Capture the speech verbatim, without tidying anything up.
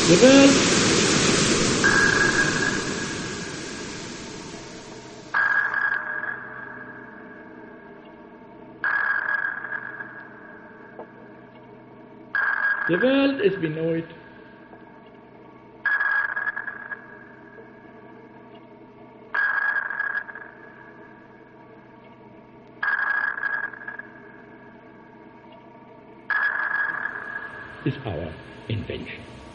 The world The world as we know it is our invention.